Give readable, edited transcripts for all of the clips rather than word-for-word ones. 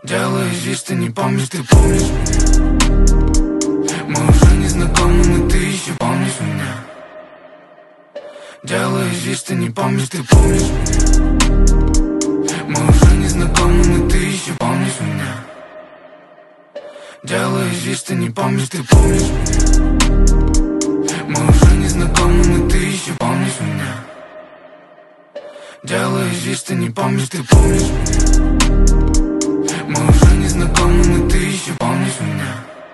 Делаешь вид, что не помнишь, ты помнишь меня. Мы уже не знакомы, но ты еще помнишь меня. Делаешь вид, что не помнишь, ты помнишь меня. Мы уже не знакомы, но ты еще помнишь меня. Делаешь вид, что не помнишь, ты помнишь меня. Мы уже не знакомы, но ты еще помнишь меня. Делаешь вид, что не помнишь, ты помнишь меня. Мы уже не знакомы, но ты еще помнишь меня.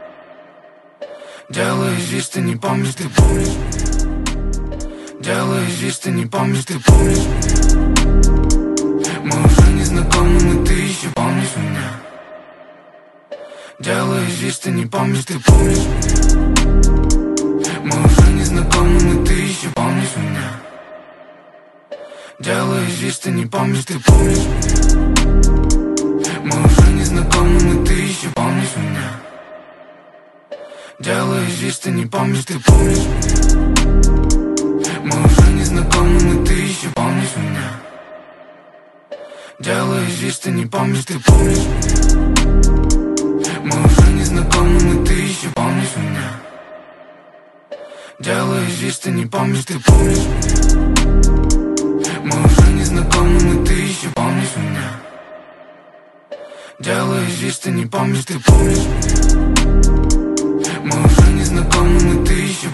Делаешь вид, что не помнишь, ты помнишь. Делаешь вид, что не помнишь, ты помнишь. Мы уже не знакомы, но ты еще помнишь меня. Делаешь вид, что не помнишь, ты помнишь. Мы уже не знакомы, но ты еще помнишь меня. Делаешь вид, что не помнишь, ты помнишь. Мы уже не знакомы, но ты еще помнишь меня. Делаешь вид, что не помнишь, ты помнишь. Мы уже не знакомы, но ты еще помнишь меня. Делаешь вид, что не помнишь, ты помнишь. Мы уже не знакомы, но ты еще помнишь меня. Делаешь вид, что не помнишь, ты помнишь. Мы уже не знакомы, но ты еще помнишь меня. Делаешь вид, что не помнишь, ты помнишь. Мы уже не знакомы, но ты еще